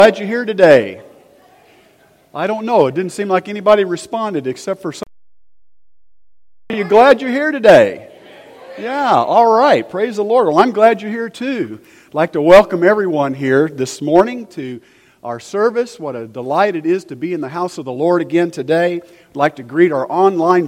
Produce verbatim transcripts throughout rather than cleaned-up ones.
Glad you're here today. I don't know. It didn't seem like anybody responded except for some. Are you glad you're here today? Yeah, all right. Praise the Lord. Well, I'm glad you're here too. I'd like to welcome everyone here this morning to our service. What a delight it is to be in the house of the Lord again today. I'd like to greet our online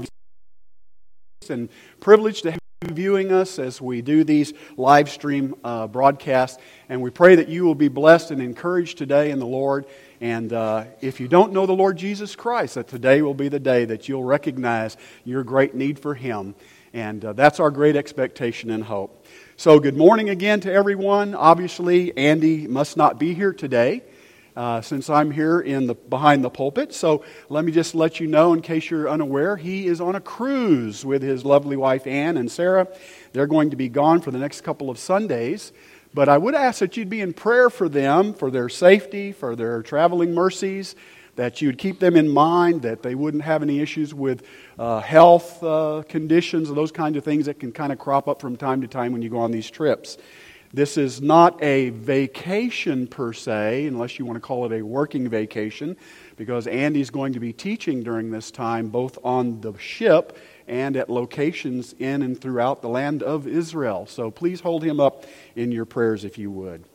viewers and privileged to have you viewing us as we do these live stream uh, broadcasts. And we pray that you will be blessed and encouraged today in the Lord. And uh, if you don't know the Lord Jesus Christ, that today will be the day that you'll recognize your great need for Him. And uh, that's our great expectation and hope. So good morning again to everyone. Obviously, Andy must not be here today uh, since I'm here in the behind the pulpit. So let me just let you know, in case you're unaware, he is on a cruise with his lovely wife Ann and Sarah. They're going to be gone for the next couple of Sundays. But I would ask that you'd be in prayer for them, for their safety, for their traveling mercies, that you'd keep them in mind, that they wouldn't have any issues with uh, health uh, conditions and those kinds of things that can kind of crop up from time to time when you go on these trips. This is not a vacation per se, unless you want to call it a working vacation, because Andy's going to be teaching during this time, both on the ship and at locations in and throughout the land of Israel. So please hold him up in your prayers if you would.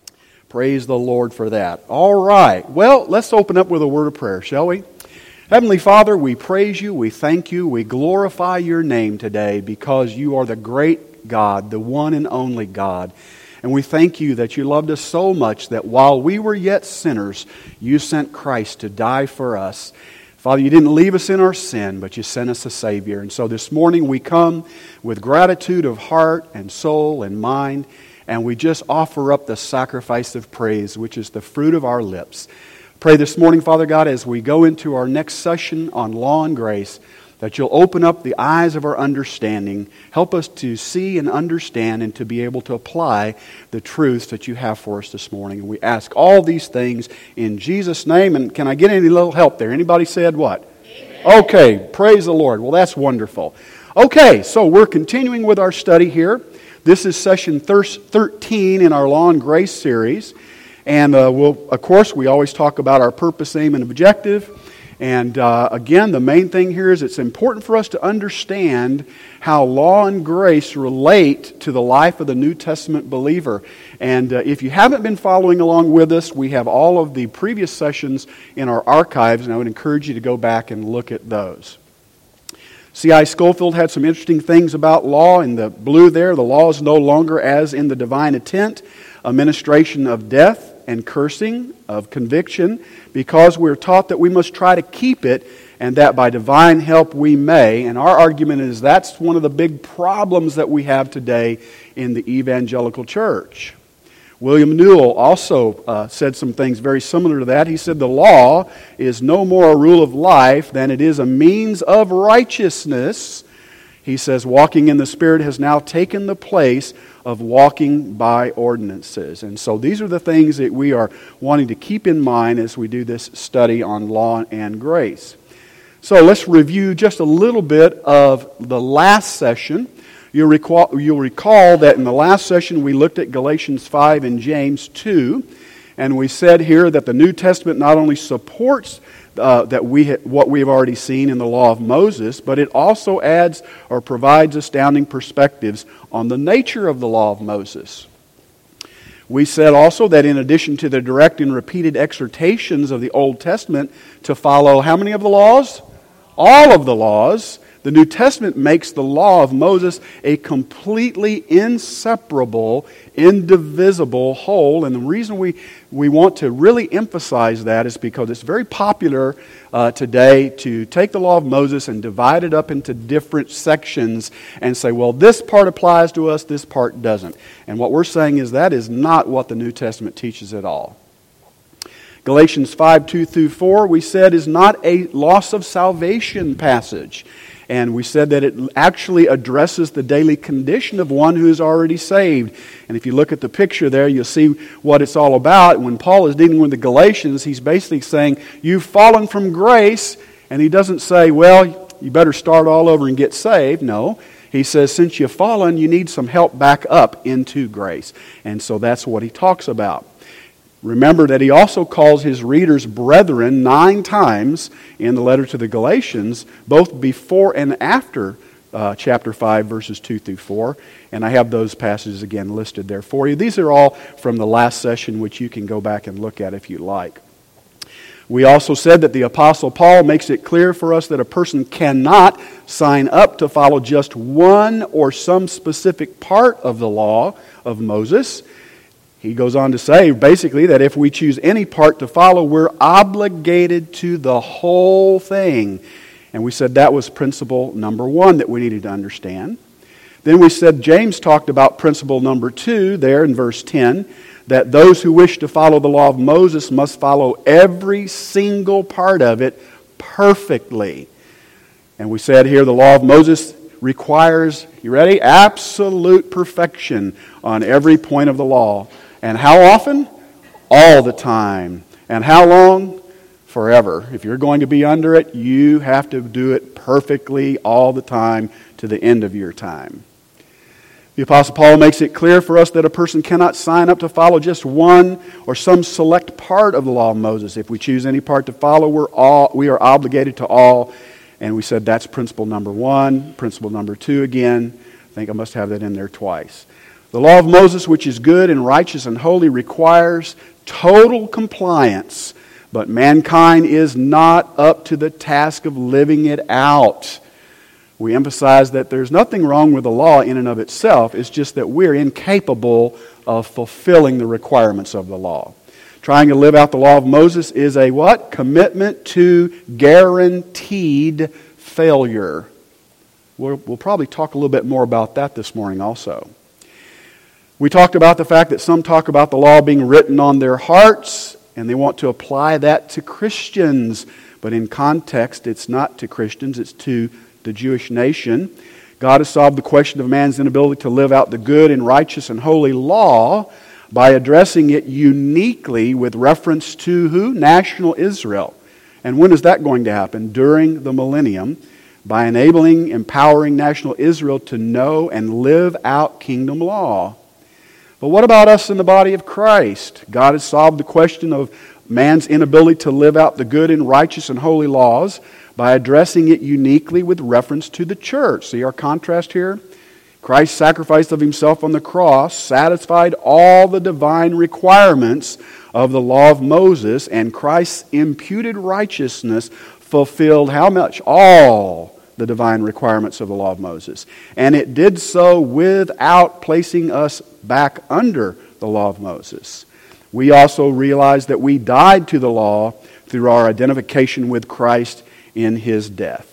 Praise the Lord for that. All right. Well, let's open up with a word of prayer, shall we? Heavenly Father, we praise you, we thank you, we glorify your name today because you are the great God, the one and only God. And we thank you that you loved us so much that while we were yet sinners, you sent Christ to die for us. Father, you didn't leave us in our sin, but you sent us a Savior. And so this morning we come with gratitude of heart and soul and mind, and we just offer up the sacrifice of praise, which is the fruit of our lips. Pray this morning, Father God, as we go into our next session on law and grace, that you'll open up the eyes of our understanding, help us to see and understand and to be able to apply the truths that you have for us this morning. And we ask all these things in Jesus' name. And can I get any little help there? Anybody said what? Amen. Okay, praise the Lord. Well, that's wonderful. Okay, so we're continuing with our study here. This is session thirteen in our Law and Grace series. And uh, we'll, of course, we always talk about our purpose, aim, and objective. And uh, again, the main thing here is it's important for us to understand how law and grace relate to the life of the New Testament believer. And uh, if you haven't been following along with us, we have all of the previous sessions in our archives, and I would encourage you to go back and look at those. C I Scofield had some interesting things about law. In the blue there, the law is no longer as in the divine intent, a ministration of death and cursing, of conviction, because we're taught that we must try to keep it and that by divine help we may. And our argument is that's one of the big problems that we have today in the evangelical church. William Newell also uh, said some things very similar to that. He said the law is no more a rule of life than it is a means of righteousness. He says walking in the Spirit has now taken the place of walking by ordinances. And so these are the things that we are wanting to keep in mind as we do this study on law and grace. So let's review just a little bit of the last session. You'll recall, you'll recall that in the last session we looked at Galatians five and James two, and we said here that the New Testament not only supports Uh, that we ha- what we have already seen in the law of Moses, but it also adds or provides astounding perspectives on the nature of the law of Moses. We said also that in addition to the direct and repeated exhortations of the Old Testament to follow how many of the laws? All of the laws. The New Testament makes the law of Moses a completely inseparable, indivisible whole. And the reason we, we want to really emphasize that is because it's very popular uh, today to take the law of Moses and divide it up into different sections and say, well, this part applies to us, this part doesn't. And what we're saying is that is not what the New Testament teaches at all. Galatians five, two through four, we said, is not a loss of salvation passage. And we said that it actually addresses the daily condition of one who is already saved. And if you look at the picture there, you'll see what it's all about. When Paul is dealing with the Galatians, he's basically saying, you've fallen from grace. And he doesn't say, well, you better start all over and get saved. No. He says, since you've fallen, you need some help back up into grace. And so that's what he talks about. Remember that he also calls his readers brethren nine times in the letter to the Galatians, both before and after uh, chapter five, verses two through four. And I have those passages again listed there for you. These are all from the last session, which you can go back and look at if you like. We also said that the Apostle Paul makes it clear for us that a person cannot sign up to follow just one or some specific part of the law of Moses. He goes on to say, basically, that if we choose any part to follow, we're obligated to the whole thing. And we said that was principle number one that we needed to understand. Then we said James talked about principle number two there in verse ten, that those who wish to follow the law of Moses must follow every single part of it perfectly. And we said here the law of Moses requires, you ready? Absolute perfection on every point of the law. And how often? All the time. And how long? Forever. If you're going to be under it, you have to do it perfectly all the time to the end of your time. The Apostle Paul makes it clear for us that a person cannot sign up to follow just one or some select part of the law of Moses. If we choose any part to follow, we're all, we are obligated to all. And we said that's principle number one. Principle number two again. I think I must have that in there twice. The law of Moses, which is good and righteous and holy, requires total compliance. But mankind is not up to the task of living it out. We emphasize that there's nothing wrong with the law in and of itself. It's just that we're incapable of fulfilling the requirements of the law. Trying to live out the law of Moses is a what? Commitment to guaranteed failure. We'll, we'll probably talk a little bit more about that this morning also. We talked about the fact that some talk about the law being written on their hearts, and they want to apply that to Christians. But in context, it's not to Christians, it's to the Jewish nation. God has solved the question of man's inability to live out the good and righteous and holy law by addressing it uniquely with reference to who? National Israel. And when is that going to happen? During the millennium, by enabling, empowering national Israel to know and live out kingdom law. But what about us in the body of Christ? God has solved the question of man's inability to live out the good and righteous and holy laws by addressing it uniquely with reference to the church. See our contrast here? Christ's sacrifice of himself on the cross satisfied all the divine requirements of the law of Moses, and Christ's imputed righteousness fulfilled how much? All the divine requirements of the law of Moses. And it did so without placing us back under the law of Moses. We also realize that we died to the law through our identification with Christ in his death.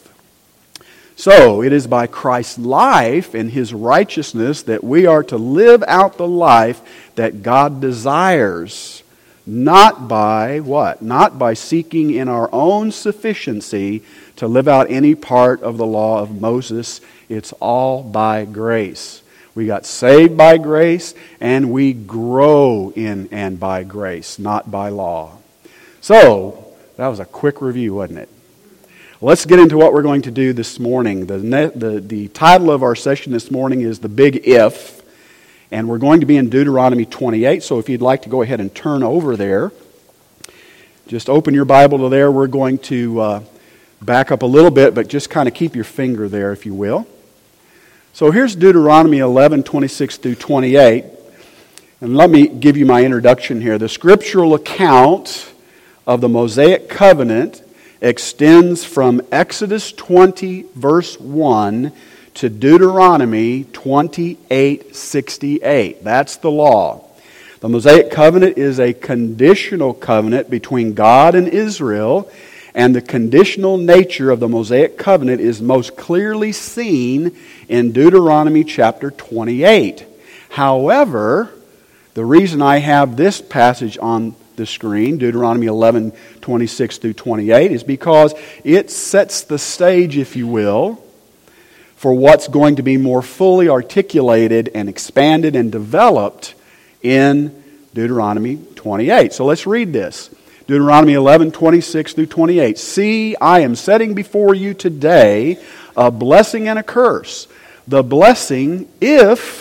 So, it is by Christ's life and his righteousness that we are to live out the life that God desires. Not by what? Not by seeking in our own sufficiency to live out any part of the law of Moses. It's all by grace. We got saved by grace, and we grow in and by grace, not by law. So, that was a quick review, wasn't it? Let's get into what we're going to do this morning. The, the, the title of our session this morning is The Big If, and we're going to be in Deuteronomy twenty-eight, so if you'd like to go ahead and turn over there, just open your Bible to there. We're going to uh, back up a little bit, but just kind of keep your finger there, if you will. So here's Deuteronomy eleven, twenty-six through twenty-eight, and let me give you my introduction here. The scriptural account of the Mosaic Covenant extends from Exodus twenty, verse one, to Deuteronomy twenty-eight, sixty-eight. That's the law. The Mosaic Covenant is a conditional covenant between God and Israel, and the conditional nature of the Mosaic Covenant is most clearly seen in Deuteronomy chapter twenty-eight. However, the reason I have this passage on the screen, Deuteronomy eleven, twenty-six through twenty-eight, is because it sets the stage, if you will, for what's going to be more fully articulated and expanded and developed in Deuteronomy twenty-eight. So let's read this. Deuteronomy eleven, twenty-six through twenty-eight. See, I am setting before you today a blessing and a curse. The blessing, if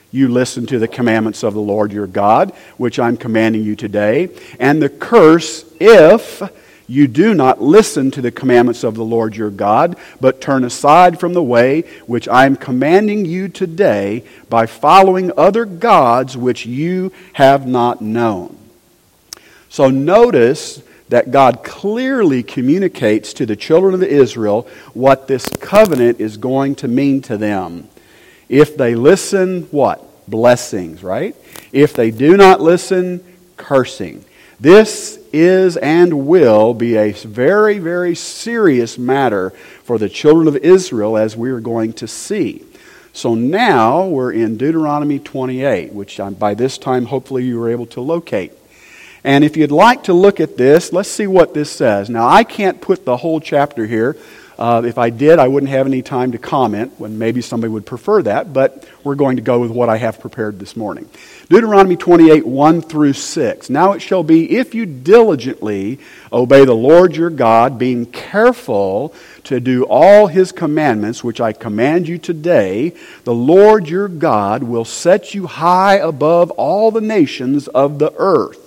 you listen to the commandments of the Lord your God, which I'm commanding you today, and the curse if you do not listen to the commandments of the Lord your God, but turn aside from the way which I am commanding you today by following other gods which you have not known. So notice that God clearly communicates to the children of Israel what this covenant is going to mean to them. If they listen, what? Blessings, right? If they do not listen, cursing. This is and will be a very, very serious matter for the children of Israel, as we are going to see. So now we're in Deuteronomy twenty-eight, which by this time hopefully you were able to locate. And if you'd like to look at this, let's see what this says. Now I can't put the whole chapter here. Uh, if I did, I wouldn't have any time to comment, when maybe somebody would prefer that, but we're going to go with what I have prepared this morning. Deuteronomy twenty-eight, one through six. Now it shall be, if you diligently obey the Lord your God, being careful to do all His commandments, which I command you today, the Lord your God will set you high above all the nations of the earth.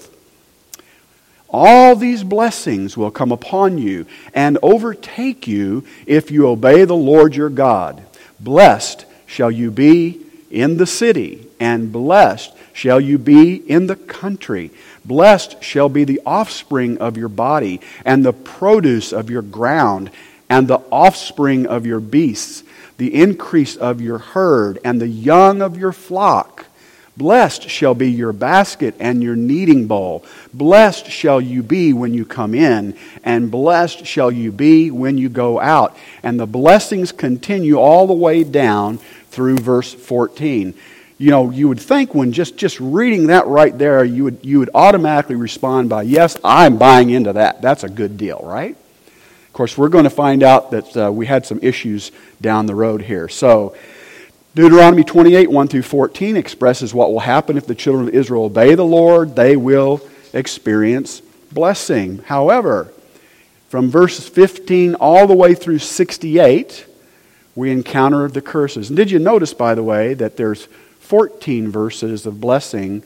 All these blessings will come upon you and overtake you if you obey the Lord your God. Blessed shall you be in the city, and blessed shall you be in the country. Blessed shall be the offspring of your body, and the produce of your ground, and the offspring of your beasts, the increase of your herd, and the young of your flock. Blessed shall be your basket and your kneading bowl. Blessed shall you be when you come in, and blessed shall you be when you go out. And the blessings continue all the way down through verse fourteen. You know, you would think when just, just reading that right there, you would, you would automatically respond by, yes, I'm buying into that. That's a good deal, right? Of course, we're going to find out that uh, we had some issues down the road here. So, Deuteronomy twenty-eight, one through fourteen expresses what will happen if the children of Israel obey the Lord. They will experience blessing. However, from verses fifteen all the way through sixty-eight, we encounter the curses. And did you notice, by the way, that there's fourteen verses of blessing,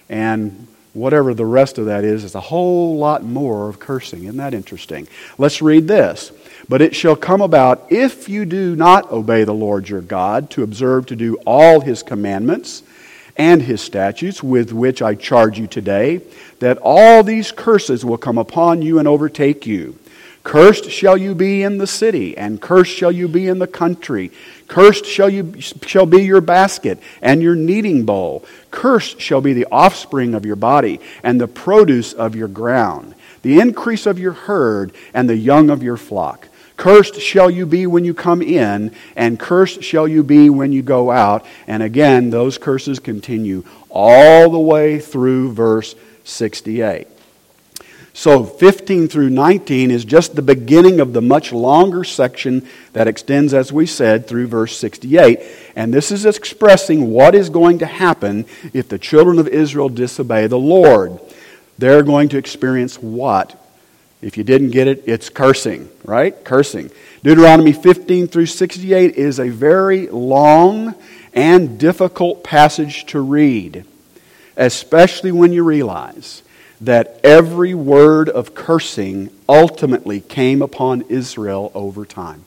and whatever the rest of that is, is a whole lot more of cursing. Isn't that interesting? Let's read this. But it shall come about, if you do not obey the Lord your God, to observe to do all His commandments and His statutes, with which I charge you today, that all these curses will come upon you and overtake you. Cursed shall you be in the city, and cursed shall you be in the country. Cursed shall you shall be your basket and your kneading bowl. Cursed shall be the offspring of your body and the produce of your ground, the increase of your herd and the young of your flock. Cursed shall you be when you come in, and cursed shall you be when you go out. And again, those curses continue all the way through verse sixty-eight. So fifteen through nineteen is just the beginning of the much longer section that extends, as we said, through verse sixty-eight. And this is expressing what is going to happen if the children of Israel disobey the Lord. They're going to experience what? If you didn't get it, it's cursing, right? Cursing. Deuteronomy fifteen through sixty-eight is a very long and difficult passage to read, especially when you realize that every word of cursing ultimately came upon Israel over time.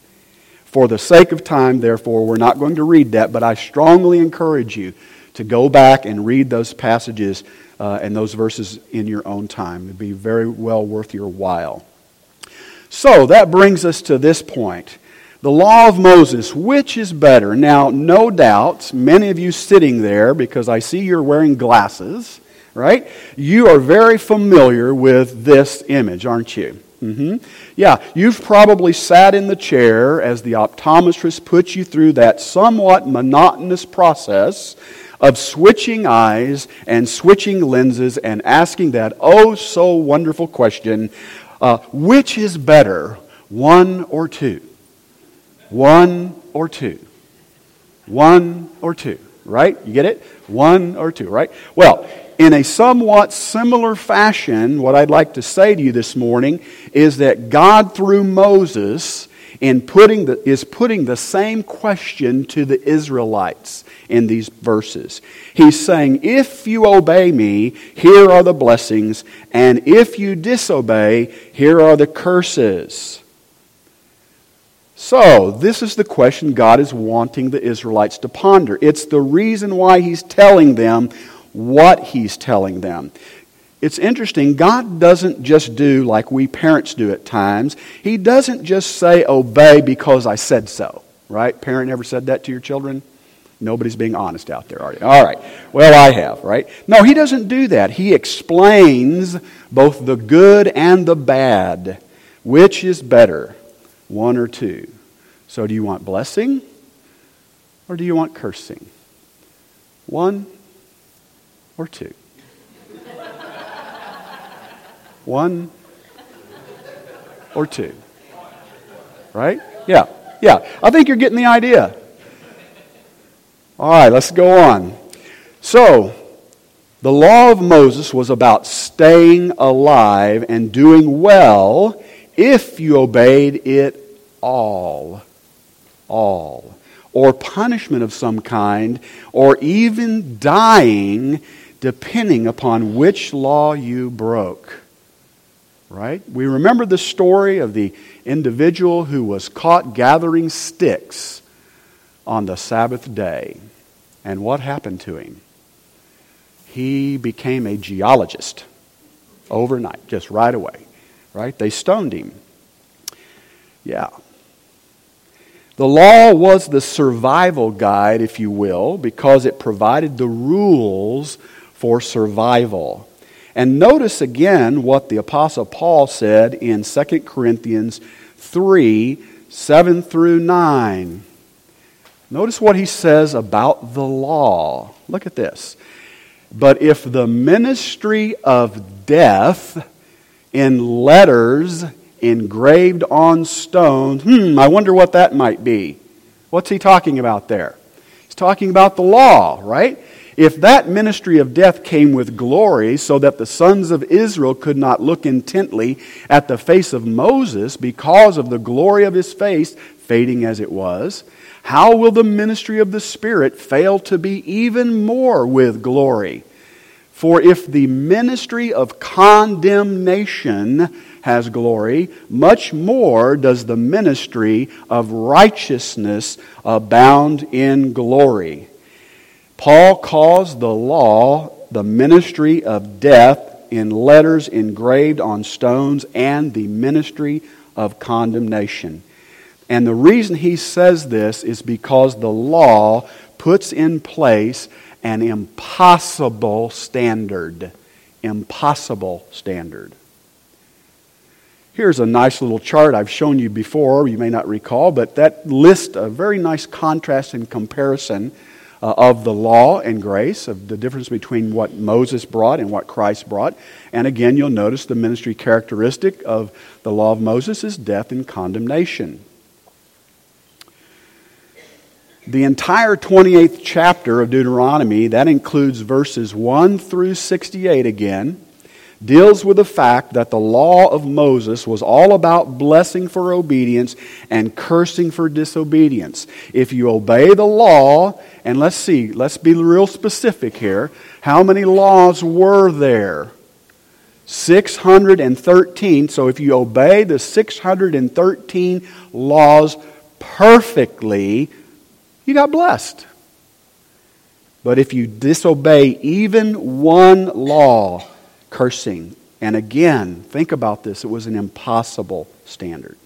For the sake of time, therefore, we're not going to read that, but I strongly encourage you to go back and read those passages uh, and those verses in your own time. It'd be very well worth your while. So that brings us to this point. The law of Moses, which is better? Now, no doubt, many of you sitting there, because I see you're wearing glasses, right? You are very familiar with this image, aren't you? Mm-hmm. Yeah, you've probably sat in the chair as the optometrist puts you through that somewhat monotonous process of switching eyes and switching lenses and asking that oh so wonderful question, uh, which is better, one or two? One or two? One or two, right? You get it? One or two, right? Well, in a somewhat similar fashion, what I'd like to say to you this morning is that God, through Moses, in putting the, is putting the same question to the Israelites in these verses. He's saying, if you obey me, here are the blessings, and if you disobey, here are the curses. So, this is the question God is wanting the Israelites to ponder. It's the reason why He's telling them what He's telling them. It's interesting, God doesn't just do like we parents do at times. He doesn't just say, obey because I said so. Right? Parent ever said that to your children? Nobody's being honest out there, are you? All right. Well, I have, right? No, He doesn't do that. He explains both the good and the bad. Which is better, one or two? So do you want blessing or do you want cursing? One or two? One or two? Right? Yeah. Yeah. I think you're getting the idea. All right, let's go on. So, the law of Moses was about staying alive and doing well if you obeyed it all. All. Or punishment of some kind, or even dying, depending upon which law you broke. Right? We remember the story of the individual who was caught gathering sticks on the Sabbath day. And what happened to him? He became a geologist overnight, just right away. Right? They stoned him. Yeah. The law was the survival guide, if you will, because it provided the rules for survival. And notice again what the Apostle Paul said in Second Corinthians three, seven through nine. Notice what he says about the law. Look at this. But if the ministry of death in letters engraved on stones, hmm, I wonder what that might be. What's he talking about there? He's talking about the law, right? If that ministry of death came with glory so that the sons of Israel could not look intently at the face of Moses because of the glory of his face, fading as it was, how will the ministry of the Spirit fail to be even more with glory? For if the ministry of condemnation has glory, much more does the ministry of righteousness abound in glory. Paul calls the law the ministry of death in letters engraved on stones and the ministry of condemnation. And the reason he says this is because the law puts in place an impossible standard. Impossible standard. Here's a nice little chart I've shown you before, you may not recall, but that lists a very nice contrast and comparison uh, of the law and grace, of the difference between what Moses brought and what Christ brought. And again, you'll notice the ministry characteristic of the law of Moses is death and condemnation. The entire twenty-eighth chapter of Deuteronomy, that includes verses one through sixty-eight again, deals with the fact that the law of Moses was all about blessing for obedience and cursing for disobedience. If you obey the law, and let's see, let's be real specific here. How many laws were there? six hundred thirteen. So if you obey the six hundred thirteen laws perfectly, you got blessed. But if you disobey even one law, cursing. And again, think about this. It was an impossible standard.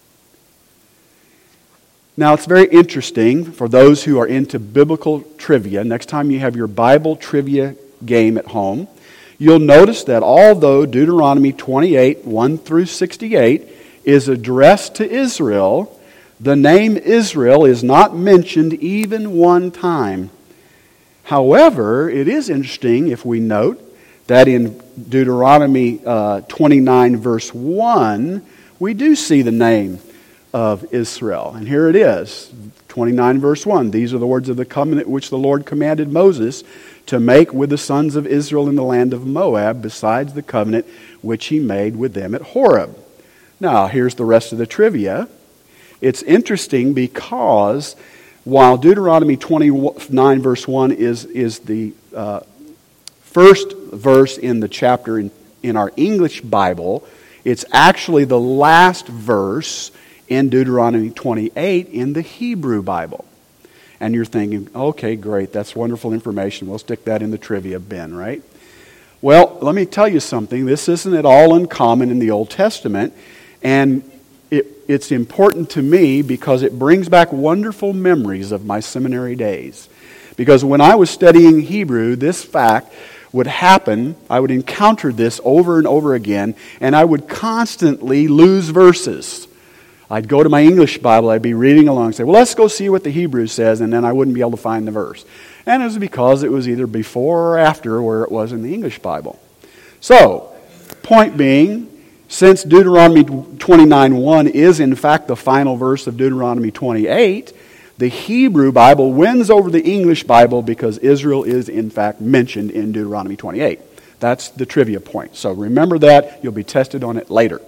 Now, it's very interesting for those who are into biblical trivia. Next time you have your Bible trivia game at home, you'll notice that although Deuteronomy twenty-eight, one through sixty-eight is addressed to Israel, the name Israel is not mentioned even one time. However, it is interesting if we note that in Deuteronomy uh, twenty-nine, verse one, we do see the name of Israel. And here it is, twenty-nine, verse one. These are the words of the covenant which the Lord commanded Moses to make with the sons of Israel in the land of Moab, besides the covenant which he made with them at Horeb. Now, here's the rest of the trivia. It's interesting because while Deuteronomy twenty-nine verse one is, is the uh, first verse in the chapter in, in our English Bible, it's actually the last verse in Deuteronomy twenty-eight in the Hebrew Bible. And you're thinking, okay, great, that's wonderful information. We'll stick that in the trivia bin, right? Well, let me tell you something. This isn't at all uncommon in the Old Testament. And it, it's important to me because it brings back wonderful memories of my seminary days. Because when I was studying Hebrew, this fact would happen. I would encounter this over and over again, and I would constantly lose verses. I'd go to my English Bible, I'd be reading along and say, well, let's go see what the Hebrew says, and then I wouldn't be able to find the verse. And it was because it was either before or after where it was in the English Bible. So, point being, since Deuteronomy twenty-nine one is in fact the final verse of Deuteronomy twenty-eight, the Hebrew Bible wins over the English Bible because Israel is in fact mentioned in Deuteronomy twenty-eight. That's the trivia point. So remember that. You'll be tested on it later.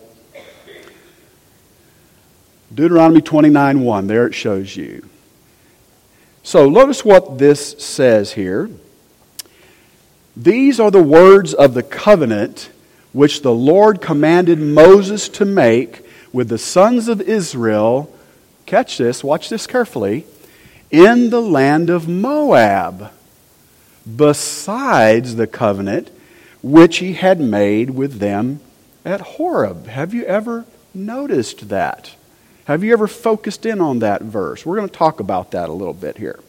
Deuteronomy twenty-nine one, there it shows you. So notice what this says here. These are the words of the covenant which the Lord commanded Moses to make with the sons of Israel. Catch this, watch this carefully. In the land of Moab, besides the covenant which he had made with them at Horeb. Have you ever noticed that? Have you ever focused in on that verse? We're going to talk about that a little bit here.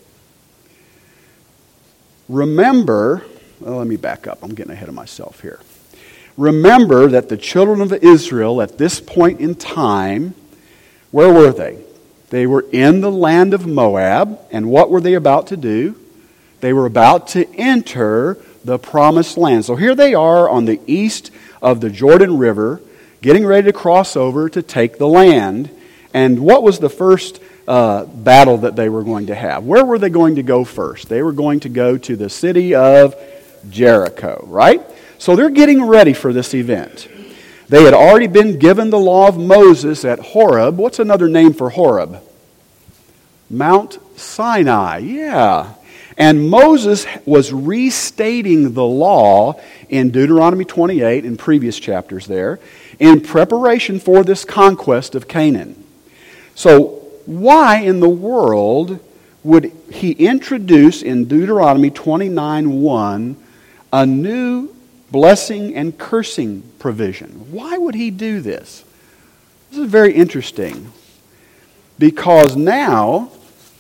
Remember, well, let me back up. I'm getting ahead of myself here. Remember that the children of Israel at this point in time, where were they? They were in the land of Moab, and what were they about to do? They were about to enter the promised land. So here they are on the east of the Jordan River, getting ready to cross over to take the land. And what was the first uh, battle that they were going to have? Where were they going to go first? They were going to go to the city of Jericho, right? So they're getting ready for this event. They had already been given the law of Moses at Horeb. What's another name for Horeb? Mount Sinai, yeah. And Moses was restating the law in Deuteronomy twenty-eight, in previous chapters there, in preparation for this conquest of Canaan. So why in the world would he introduce in Deuteronomy twenty-nine one a new blessing and cursing provision? Why would he do this? This is very interesting. Because now,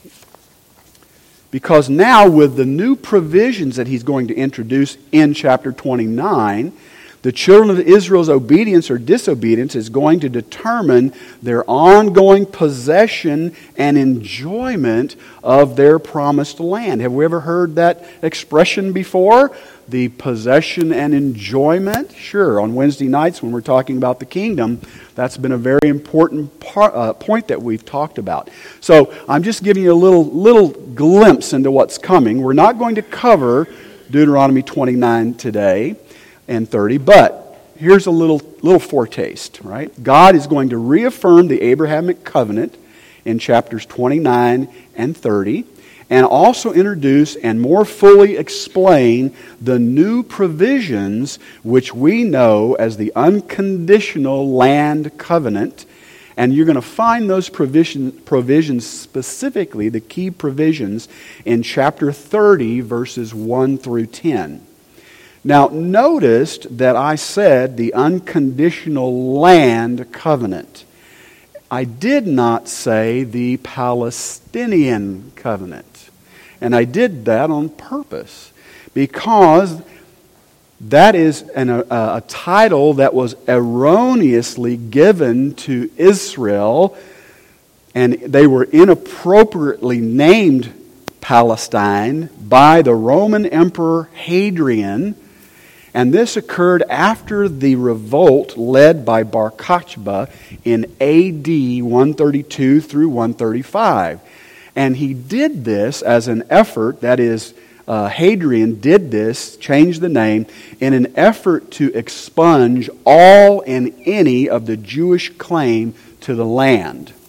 because now with the new provisions that he's going to introduce in chapter twenty-nine, the children of Israel's obedience or disobedience is going to determine their ongoing possession and enjoyment of their promised land. Have we ever heard that expression before? The possession and enjoyment? Sure, on Wednesday nights when we're talking about the kingdom, that's been a very important part, uh, point that we've talked about. So I'm just giving you a little, little glimpse into what's coming. We're not going to cover Deuteronomy twenty-nine today and thirty, but here's a little little foretaste, right? God is going to reaffirm the Abrahamic covenant in chapters twenty-nine and thirty, and also introduce and more fully explain the new provisions which we know as the unconditional land covenant. And you're going to find those provision, provisions, specifically the key provisions, in chapter thirty, verses one through ten. Now, notice that I said the unconditional land covenant. I did not say the Palestinian covenant. And I did that on purpose because that is an, a, a title that was erroneously given to Israel, and they were inappropriately named Palestine by the Roman Emperor Hadrian. And this occurred after the revolt led by Bar Kokhba in A D one thirty-two through one thirty-five. And he did this as an effort, that is, uh, Hadrian did this, changed the name, in an effort to expunge all and any of the Jewish claim to the land.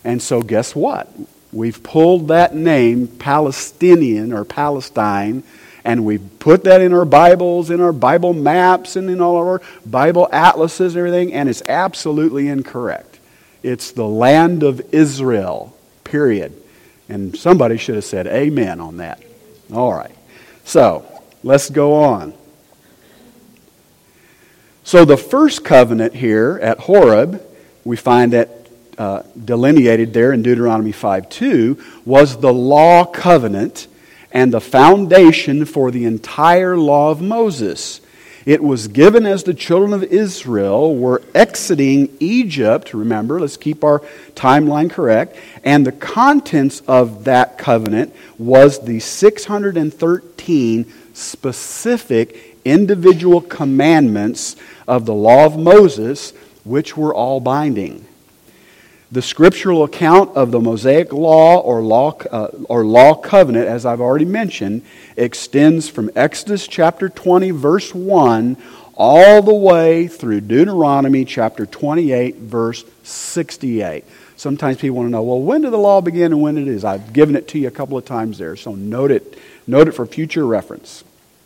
And so guess what? We've pulled that name, Palestinian or Palestine, and we've put that in our Bibles, in our Bible maps, and in all of our Bible atlases and everything, and it's absolutely incorrect. It's the land of Israel, period. And somebody should have said amen on that. All right. So, let's go on. So the first covenant here at Horeb, we find that uh, delineated there in Deuteronomy five two, was the law covenant and the foundation for the entire law of Moses. It was given as the children of Israel were exiting Egypt. Remember, let's keep our timeline correct. And the contents of that covenant was the six hundred thirteen specific individual commandments of the law of Moses, which were all binding. The scriptural account of the Mosaic law or law uh, or law covenant, as I've already mentioned, extends from Exodus chapter twenty, verse one, all the way through Deuteronomy chapter twenty-eight, verse sixty-eight. Sometimes people want to know, well, when did the law begin and when it is? I've given it to you a couple of times there, so note it, note it for future reference.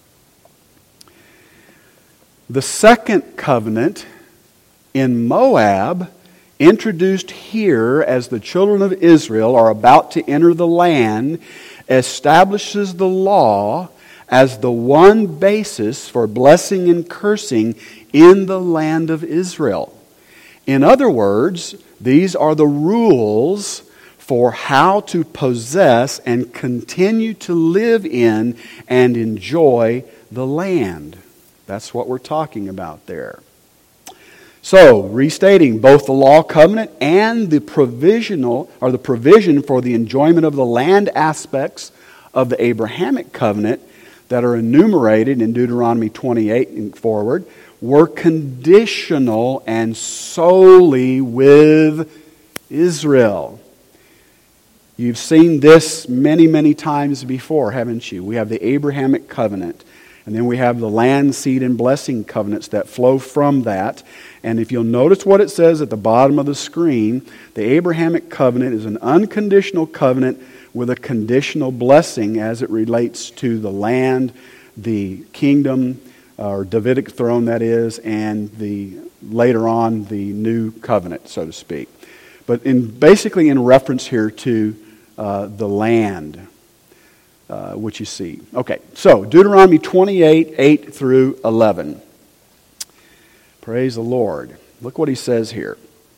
The second covenant in Moab, introduced here as the children of Israel are about to enter the land, establishes the law as the one basis for blessing and cursing in the land of Israel. In other words, these are the rules for how to possess and continue to live in and enjoy the land. That's what we're talking about there. So, restating both the law covenant and the provisional or the provision for the enjoyment of the land aspects of the Abrahamic covenant that are enumerated in Deuteronomy twenty-eight and forward were conditional and solely with Israel. You've seen this many, many times before, haven't you? We have the Abrahamic covenant. And then we have the land, seed, and blessing covenants that flow from that. And if you'll notice what it says at the bottom of the screen, the Abrahamic covenant is an unconditional covenant with a conditional blessing as it relates to the land, the kingdom, or Davidic throne that is, and the later on the new covenant, so to speak. But in basically in reference here to uh, the land. Uh, which you see. Okay, so Deuteronomy twenty-eight, eight through eleven. Praise the Lord. Look what he says here.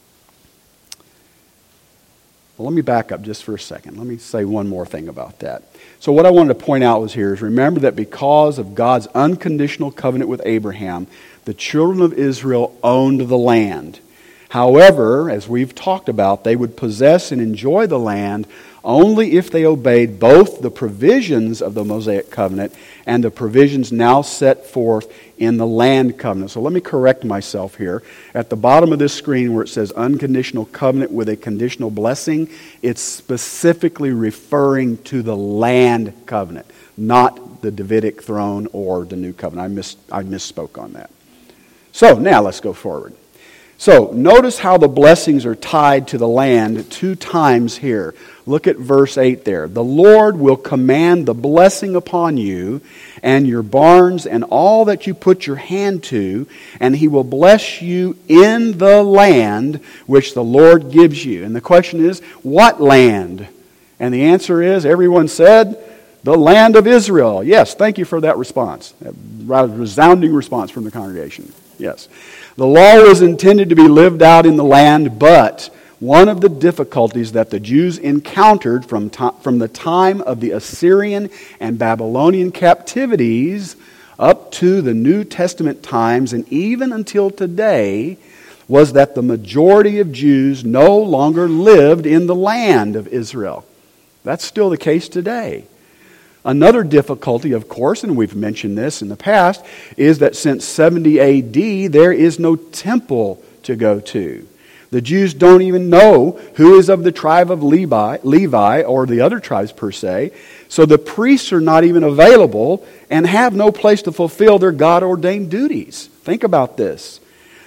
Well, let me back up just for a second. Let me say one more thing about that. So what I wanted to point out was here is remember that because of God's unconditional covenant with Abraham, the children of Israel owned the land. However, as we've talked about, they would possess and enjoy the land only if they obeyed both the provisions of the Mosaic covenant and the provisions now set forth in the land covenant. So let me correct myself here. At the bottom of this screen where it says unconditional covenant with a conditional blessing, it's specifically referring to the land covenant, not the Davidic throne or the new covenant. I, miss, I misspoke on that. So now let's go forward. So, notice how the blessings are tied to the land two times here. Look at verse eight there. The Lord will command the blessing upon you and your barns and all that you put your hand to, and He will bless you in the land which the Lord gives you. And the question is, what land? And the answer is, everyone said, the land of Israel. Yes, thank you for that response. A rather resounding response from the congregation. Yes. The law was intended to be lived out in the land, but one of the difficulties that the Jews encountered from, to, from the time of the Assyrian and Babylonian captivities up to the New Testament times and even until today was that the majority of Jews no longer lived in the land of Israel. That's still the case today. Another difficulty, of course, and we've mentioned this in the past, is that since seventy A D, there is no temple to go to. The Jews don't even know who is of the tribe of Levi, Levi or the other tribes per se, so the priests are not even available and have no place to fulfill their God-ordained duties. Think about this.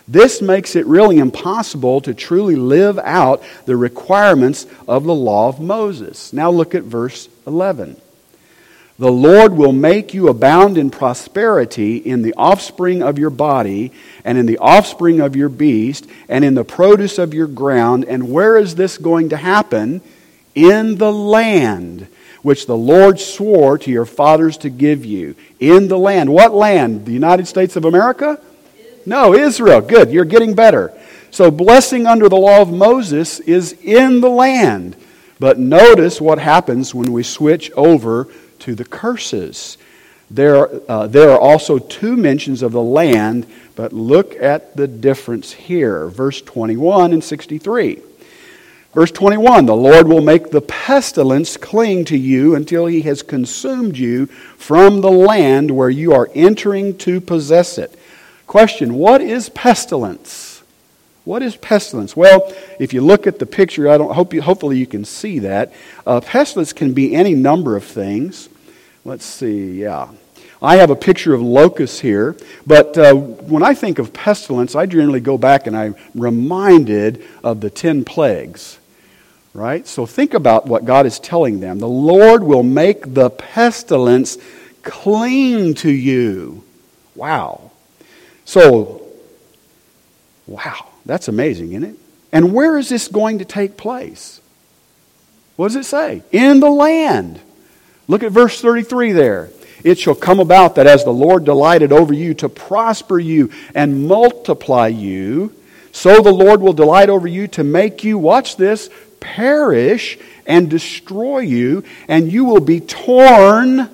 This makes it really impossible to truly live out the requirements of the law of Moses. Now look at verse eleven. The Lord will make you abound in prosperity in the offspring of your body, and in the offspring of your beast, and in the produce of your ground. And where is this going to happen? In the land which the Lord swore to your fathers to give you. In the land. What land? The United States of America? No, Israel. Good. You're getting better. So blessing under the law of Moses is in the land. But notice what happens when we switch over to the curses. There, uh, there are also two mentions of the land, but look at the difference here. Verse twenty-one and sixty-three. Verse twenty-one, the Lord will make the pestilence cling to you until he has consumed you from the land where you are entering to possess it. Question, what is pestilence? What is pestilence? Well, if you look at the picture, I don't hope you, hopefully you can see that. Uh, pestilence can be any number of things. Let's see, yeah. I have a picture of locusts here, but uh, when I think of pestilence, I generally go back and I'm reminded of the ten plagues, right? So think about what God is telling them. The Lord will make the pestilence cling to you. Wow. So, wow, that's amazing, isn't it? And where is this going to take place? What does it say? In the land. Look at verse thirty-three there. It shall come about that as the Lord delighted over you to prosper you and multiply you, so the Lord will delight over you to make you, watch this, perish and destroy you, and you will be torn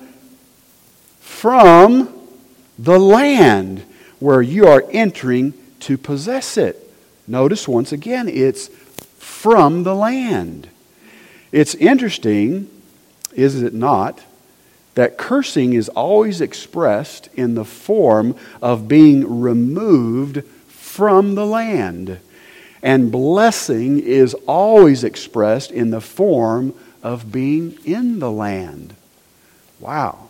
from the land where you are entering to possess it. Notice once again, it's from the land. It's interesting, is it not, that cursing is always expressed in the form of being removed from the land. And blessing is always expressed in the form of being in the land. Wow.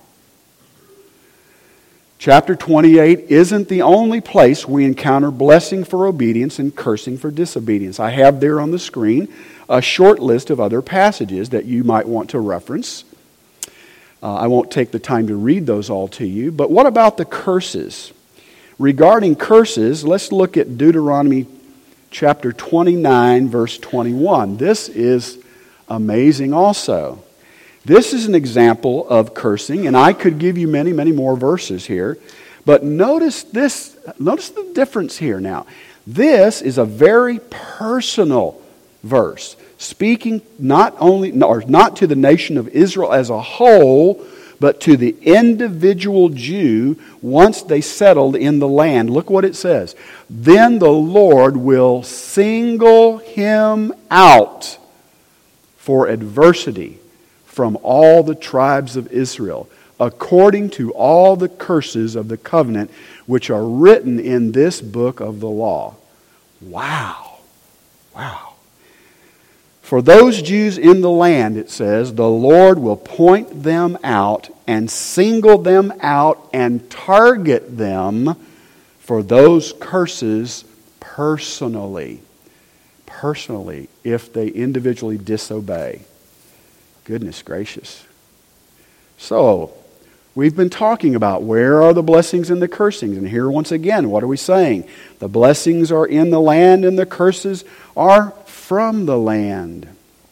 Chapter twenty-eight isn't the only place we encounter blessing for obedience and cursing for disobedience. I have there on the screen a short list of other passages that you might want to reference. Uh, I won't take the time to read those all to you. But what about the curses? Regarding curses, let's look at Deuteronomy chapter twenty-nine, verse twenty-one. This is amazing also. This is an example of cursing, and I could give you many, many more verses here. But notice this, notice the difference here now. This is a very personal verse, speaking not only, or not to the nation of Israel as a whole, but to the individual Jew once they settled in the land. Look what it says. Then the Lord will single him out for adversity from all the tribes of Israel, according to all the curses of the covenant which are written in this book of the law. Wow. Wow. For those Jews in the land, it says, the Lord will point them out and single them out and target them for those curses personally. Personally, if they individually disobey. Goodness gracious. So, we've been talking about where are the blessings and the cursings. And here once again, what are we saying? The blessings are in the land and the curses are from the land.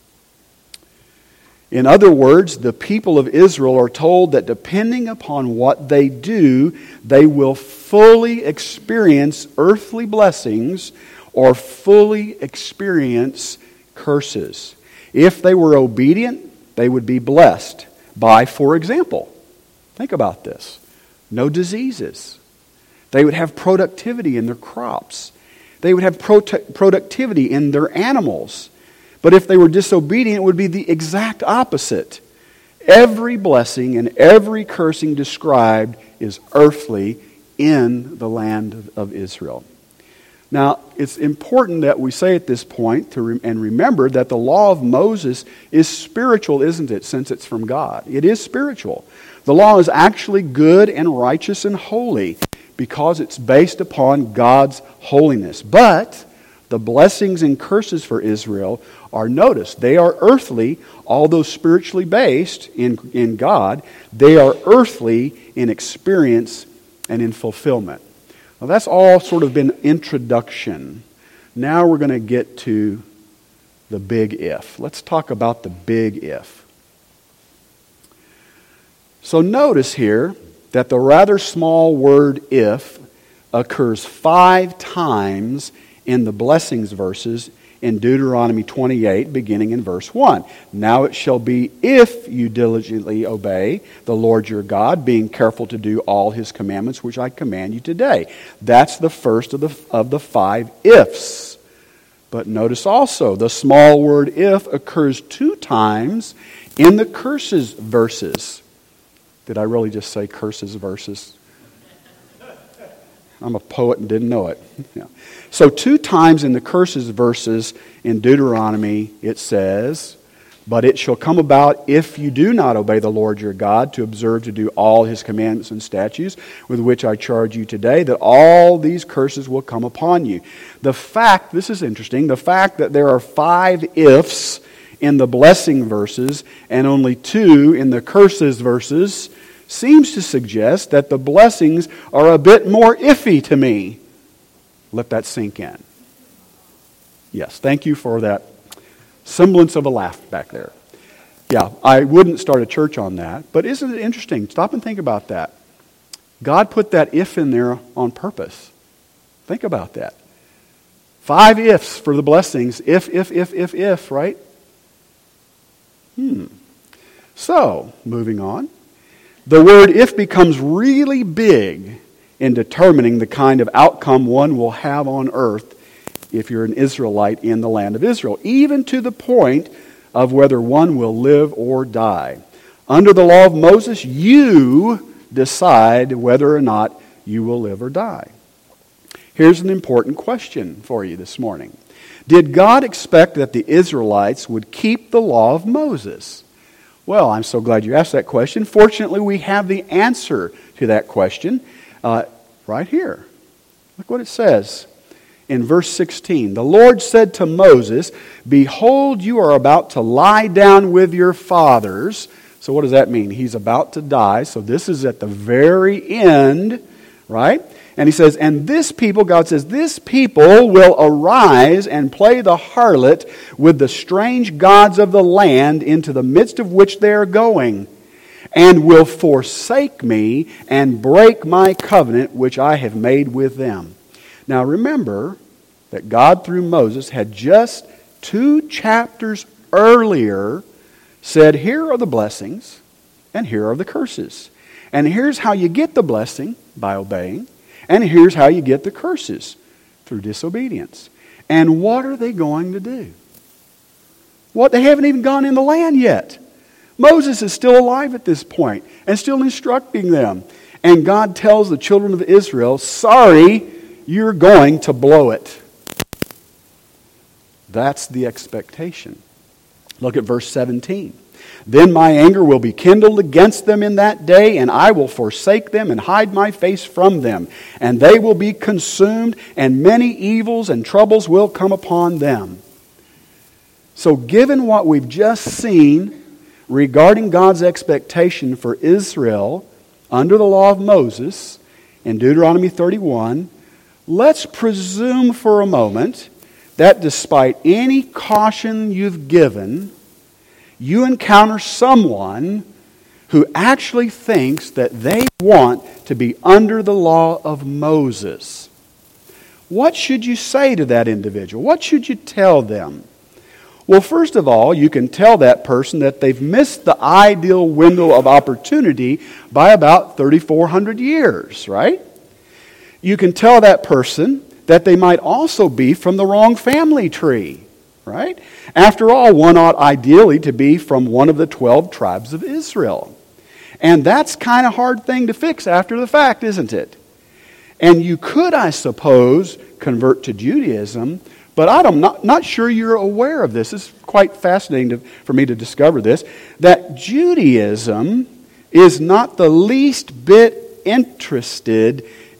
In other words, the people of Israel are told that depending upon what they do, they will fully experience earthly blessings or fully experience curses. If they were obedient, they would be blessed by, for example, think about this, no diseases. They would have productivity in their crops. They would have prote- productivity in their animals. But if they were disobedient, it would be the exact opposite. Every blessing and every cursing described is earthly in the land of Israel. Now, it's important that we say at this point to re- and remember that the law of Moses is spiritual, isn't it, since it's from God? It is spiritual. The law is actually good and righteous and holy, because it's based upon God's holiness. But the blessings and curses for Israel are, notice, they are earthly, although spiritually based in, in God. They are earthly in experience and in fulfillment. Well, that's all sort of been introduction. Now we're going to get to the big if. Let's talk about the big if. So notice here that the rather small word if occurs five times in the blessings verses in Deuteronomy twenty-eight, beginning in verse one. Now it shall be, if you diligently obey the Lord your God, being careful to do all His commandments, which I command you today. That's the first of the, of the five ifs. But notice also, the small word if occurs two times in the curses verses. Did I really just say curses verses? I'm a poet and didn't know it. Yeah. So two times in the curses verses in Deuteronomy it says, but it shall come about if you do not obey the Lord your God to observe to do all His commandments and statutes with which I charge you today, that all these curses will come upon you. The fact, this is interesting, the fact that there are five ifs in the blessing verses and only two in the curses verses seems to suggest that the blessings are a bit more iffy to me. Let that sink in. Yes, thank you for that semblance of a laugh back there. Yeah, I wouldn't start a church on that, but isn't it interesting? Stop and think about that. God put that if in there on purpose. Think about that. Five ifs for the blessings. If, if, if, if, if, right? Hmm. So, moving on. The word if becomes really big in determining the kind of outcome one will have on earth if you're an Israelite in the land of Israel, even to the point of whether one will live or die. Under the law of Moses, you decide whether or not you will live or die. Here's an important question for you this morning. Did God expect that the Israelites would keep the law of Moses? Well, I'm so glad you asked that question. Fortunately, we have the answer to that question uh, right here. Look what it says in verse sixteen. The Lord said to Moses, behold, you are about to lie down with your fathers. So what does that mean? He's about to die. So this is at the very end, right? And he says, and this people, God says, this people will arise and play the harlot with the strange gods of the land into the midst of which they are going, and will forsake me and break my covenant which I have made with them. Now remember that God through Moses had just two chapters earlier said, here are the blessings and here are the curses. And here's how you get the blessing, by obeying. And here's how you get the curses, through disobedience. And what are they going to do? What? They haven't even gone in the land yet. Moses is still alive at this point and still instructing them. And God tells the children of Israel, sorry, you're going to blow it. That's the expectation. Look at verse seventeen. Then my anger will be kindled against them in that day, and I will forsake them and hide my face from them. And they will be consumed, and many evils and troubles will come upon them. So given what we've just seen regarding God's expectation for Israel under the law of Moses in Deuteronomy thirty-one, let's presume for a moment that despite any caution you've given, you encounter someone who actually thinks that they want to be under the law of Moses. What should you say to that individual? What should you tell them? Well, first of all, you can tell that person that they've missed the ideal window of opportunity by about thirty-four hundred years, right? You can tell that person that they might also be from the wrong family tree. Right? After all, one ought ideally to be from one of the twelve tribes of Israel. And that's kind of a hard thing to fix after the fact, isn't it? And you could, I suppose, convert to Judaism, but I'm not, not sure you're aware of this. It's quite fascinating to, for me to discover this, that Judaism is not the least bit interested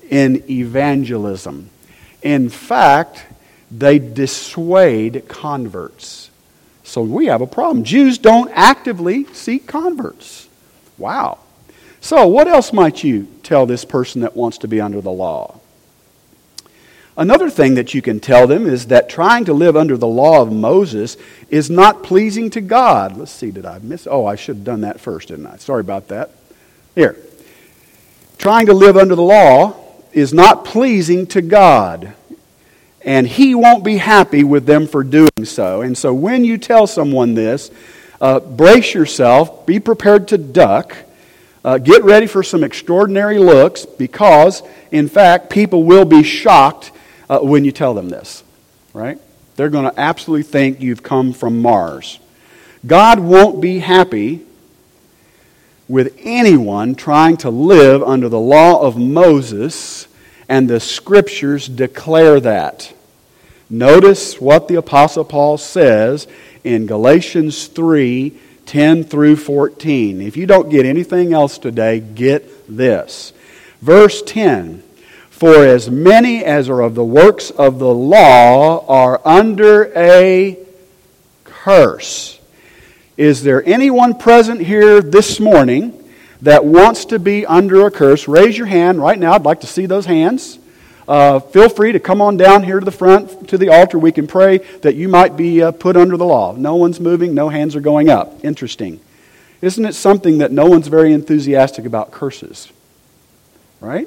in evangelism. In fact, they dissuade converts. So we have a problem. Jews don't actively seek converts. Wow. So what else might you tell this person that wants to be under the law? Another thing that you can tell them is that trying to live under the law of Moses is not pleasing to God. Let's see, did I miss? Oh, I should have done that first, didn't I? Sorry about that. Here. Trying to live under the law is not pleasing to God. And He won't be happy with them for doing so. And so when you tell someone this, uh, brace yourself, be prepared to duck, uh, get ready for some extraordinary looks, because, in fact, people will be shocked uh, when you tell them this. Right? They're going to absolutely think you've come from Mars. God won't be happy with anyone trying to live under the law of Moses, and the Scriptures declare that. Notice what the Apostle Paul says in Galatians three, ten through fourteen. If you don't get anything else today, get this. Verse ten, "For as many as are of the works of the law are under a curse." Is there anyone present here this morning that wants to be under a curse? Raise your hand right now. I'd like to see those hands. Uh, feel free to come on down here to the front, to the altar. We can pray that you might be uh, put under the law. No one's moving. No hands are going up. Interesting. Isn't it something that no one's very enthusiastic about curses? Right?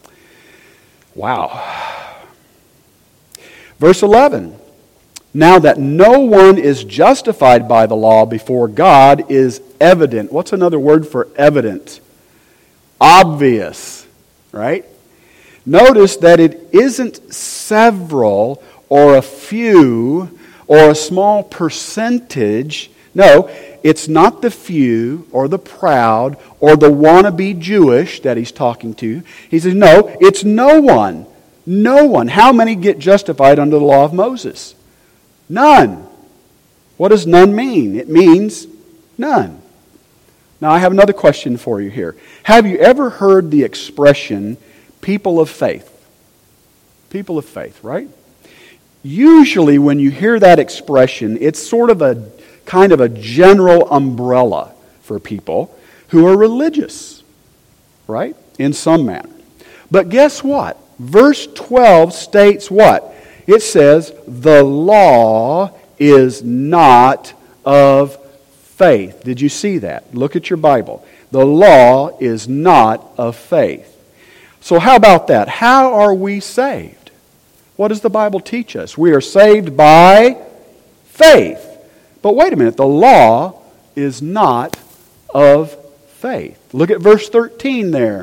Wow. Verse eleven. "Now that no one is justified by the law before God is evident." What's another word for evident? Obvious. Right? Notice that it isn't several or a few or a small percentage. No, it's not the few or the proud or the wannabe Jewish that he's talking to. He says, no, it's no one. No one. How many get justified under the law of Moses? None. What does none mean? It means none. Now I have another question for you here. Have you ever heard the expression people of faith? People of faith, right? Usually when you hear that expression, it's sort of a kind of a general umbrella for people who are religious, right? In some manner. But guess what? Verse twelve states what? It says, the law is not of faith. Did you see that? Look at your Bible. The law is not of faith. So how about that? How are we saved? What does the Bible teach us? We are saved by faith. But wait a minute, the law is not of faith. Look at verse thirteen there.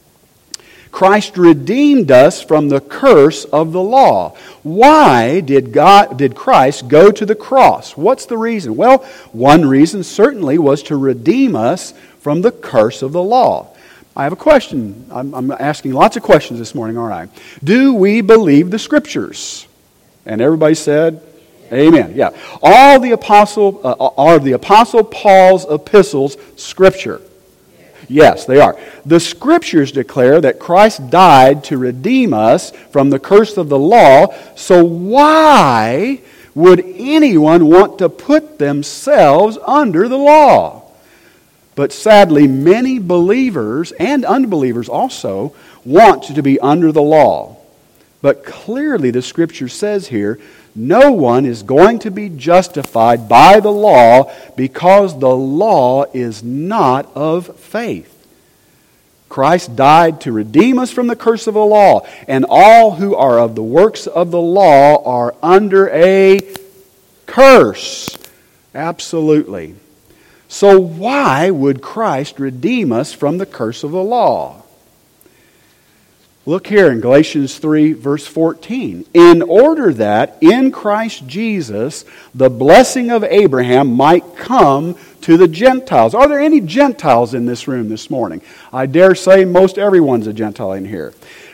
Christ redeemed us from the curse of the law. Why did God, did Christ go to the cross? What's the reason? Well, one reason certainly was to redeem us from the curse of the law. I have a question. I'm, I'm asking lots of questions this morning, aren't I? Do we believe the Scriptures? And everybody said, amen. Yeah. All the apostle, uh, are the Apostle Paul's epistles Scripture? Yes, they are. The Scriptures declare that Christ died to redeem us from the curse of the law, so why would anyone want to put themselves under the law? But sadly, many believers and unbelievers also want to be under the law. But clearly the Scripture says here, no one is going to be justified by the law because the law is not of faith. Christ died to redeem us from the curse of the law, and all who are of the works of the law are under a curse. Absolutely. So why would Christ redeem us from the curse of the law? Look here in Galatians three, verse fourteen. In order that in Christ Jesus the blessing of Abraham might come to the Gentiles. Are there any Gentiles in this room this morning? I dare say most everyone's a Gentile in here.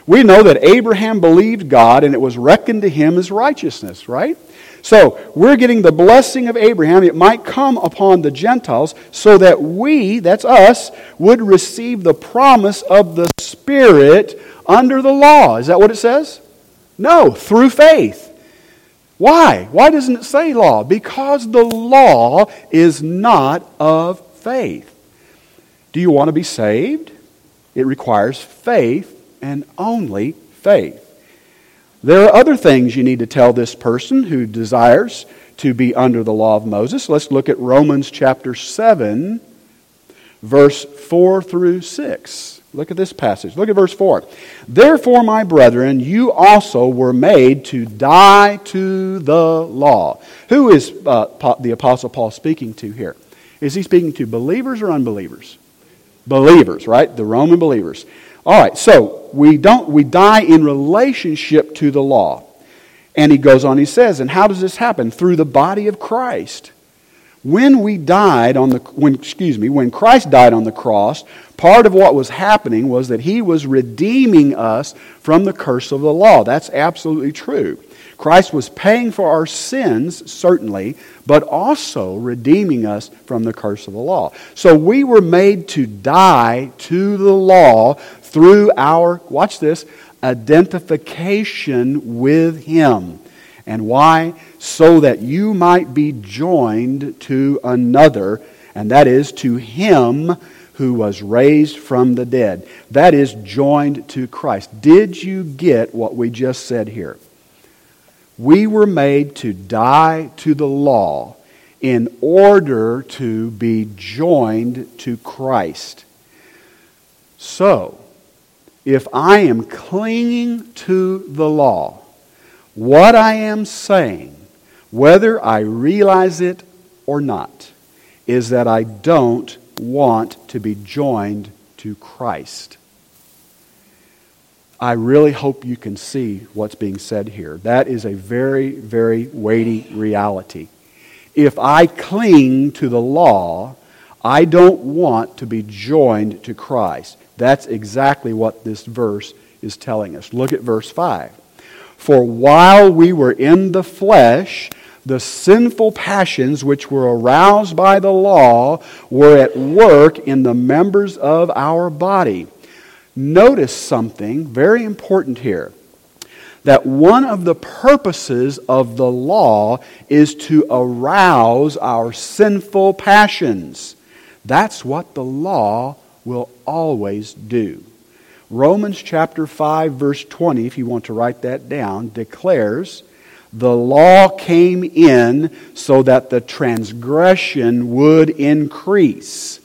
We know that Abraham believed God and it was reckoned to him as righteousness, right? So, we're getting the blessing of Abraham. It might come upon the Gentiles so that we, that's us, would receive the promise of the Spirit under the law. Is that what it says? No, through faith. Why? Why doesn't it say law? Because the law is not of faith. Do you want to be saved? It requires faith and only faith. There are other things you need to tell this person who desires to be under the law of Moses. Let's look at Romans chapter seven, verse four through six. Look at this passage. Look at verse four. Therefore, my brethren, you also were made to die to the law. Who is uh, the Apostle Paul speaking to here? Is he speaking to believers or unbelievers? Believers, right? The Roman believers. All right, so we don't we die in relationship to the law. And he goes on, he says, and how does this happen? Through the body of Christ. When we died on the when excuse me, when Christ died on the cross, part of what was happening was that he was redeeming us from the curse of the law. That's absolutely true. Christ was paying for our sins, certainly, but also redeeming us from the curse of the law. So we were made to die to the law through our, watch this, identification with Him. And why? So that you might be joined to another, and that is to Him who was raised from the dead. That is joined to Christ. Did you get what we just said here? We were made to die to the law in order to be joined to Christ. So, if I am clinging to the law, what I am saying, whether I realize it or not, is that I don't want to be joined to Christ. I really hope you can see what's being said here. That is a very, very weighty reality. If I cling to the law, I don't want to be joined to Christ. That's exactly what this verse is telling us. Look at verse five. For while we were in the flesh, the sinful passions which were aroused by the law were at work in the members of our body. Notice something very important here. That one of the purposes of the law is to arouse our sinful passions. That's what the law will always do. Romans chapter five, verse twenty, if you want to write that down, declares, the law came in so that the transgression would increase.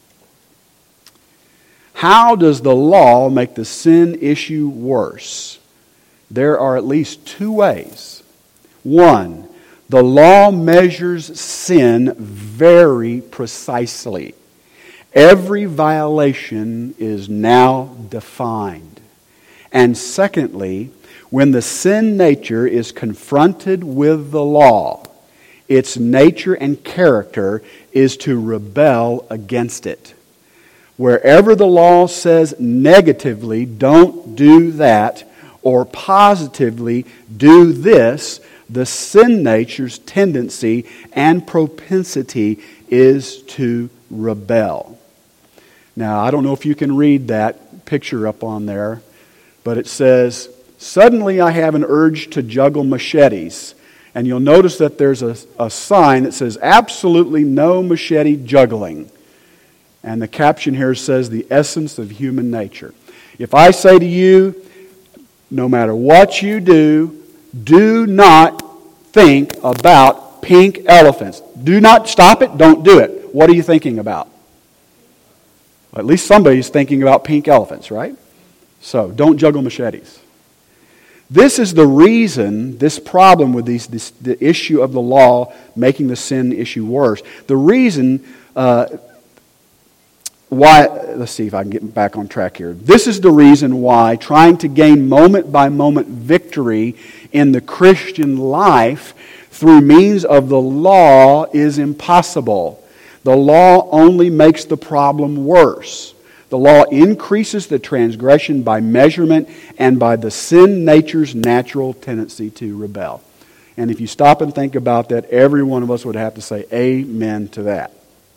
How does the law make the sin issue worse? There are at least two ways. One, the law measures sin very precisely. Every violation is now defined. And secondly, when the sin nature is confronted with the law, its nature and character is to rebel against it. Wherever the law says negatively, don't do that, or positively, do this, the sin nature's tendency and propensity is to rebel. Now, I don't know if you can read that picture up on there, but it says, suddenly I have an urge to juggle machetes. And you'll notice that there's a, a sign that says, absolutely no machete juggling. And the caption here says, the essence of human nature. If I say to you, no matter what you do, do not think about pink elephants. Do not stop it, don't do it. What are you thinking about? Well, at least somebody's thinking about pink elephants, right? So, don't juggle machetes. This is the reason, this problem with these, this, the issue of the law making the sin issue worse. The reason uh, why, let's see if I can get back on track here. This is the reason why trying to gain moment-by-moment victory in the Christian life through means of the law is impossible. The law only makes the problem worse. The law increases the transgression by measurement and by the sin nature's natural tendency to rebel. And if you stop and think about that, every one of us would have to say amen to that.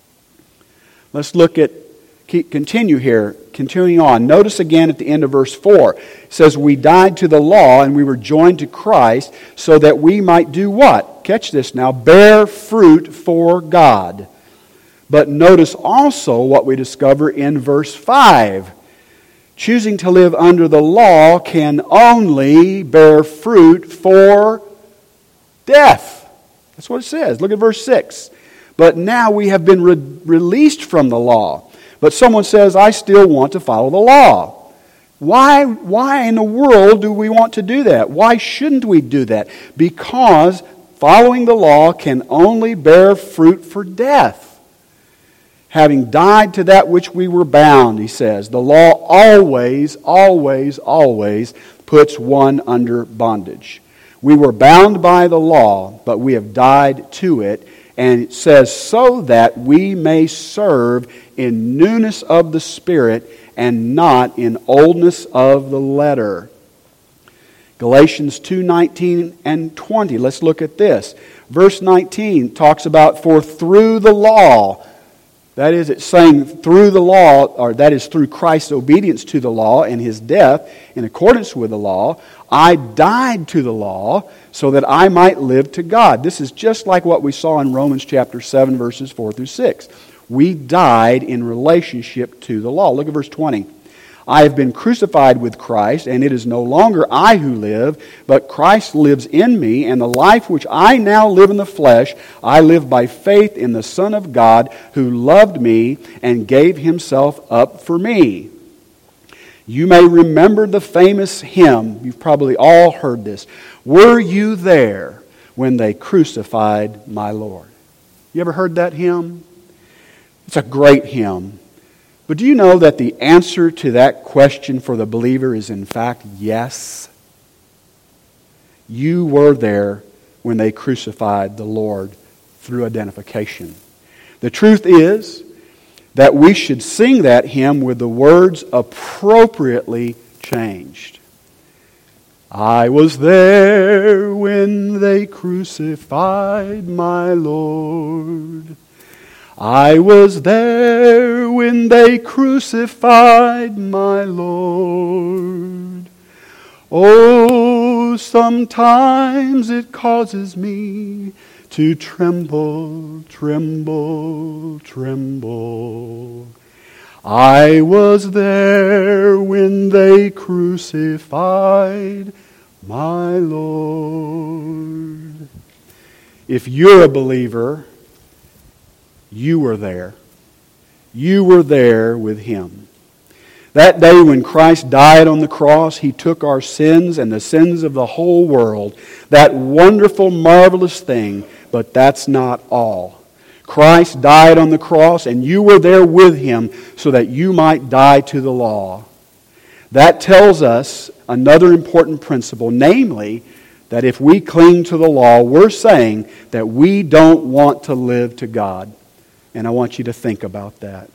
Let's look at, keep, continue here, continuing on. Notice again at the end of verse four. It says, we died to the law and we were joined to Christ so that we might do what? Catch this now. Bear fruit for God. But notice also what we discover in verse five. Choosing to live under the law can only bear fruit for death. That's what it says. Look at verse six. But now we have been re- released from the law. But someone says, I still want to follow the law. Why, why in the world do we want to do that? Why shouldn't we do that? Because following the law can only bear fruit for death. Having died to that which we were bound, he says, the law always, always, always puts one under bondage. We were bound by the law, but we have died to it. And it says, so that we may serve in newness of the Spirit and not in oldness of the letter. Galatians two nineteen and twenty. Let's look at this. Verse nineteen talks about, for through the law, that is, it's saying through the law, or that is through Christ's obedience to the law and His death in accordance with the law, I died to the law so that I might live to God. This is just like what we saw in Romans chapter seven, verses four through six. We died in relationship to the law. Look at verse twenty. I have been crucified with Christ, and it is no longer I who live, but Christ lives in me, and the life which I now live in the flesh, I live by faith in the Son of God, who loved me and gave Himself up for me. You may remember the famous hymn. You've probably all heard this. Were you there when they crucified my Lord? You ever heard that hymn? It's a great hymn. But do you know that the answer to that question for the believer is in fact yes? You were there when they crucified the Lord through identification. The truth is that we should sing that hymn with the words appropriately changed. I was there when they crucified my Lord. I was there when they crucified my Lord. Oh, sometimes it causes me to tremble, tremble, tremble. I was there when they crucified my Lord. If you're a believer, you were there. You were there with Him. That day when Christ died on the cross, He took our sins and the sins of the whole world. That wonderful, marvelous thing, but that's not all. Christ died on the cross and you were there with Him so that you might die to the law. That tells us another important principle, namely, that if we cling to the law, we're saying that we don't want to live to God. And I want you to think about that.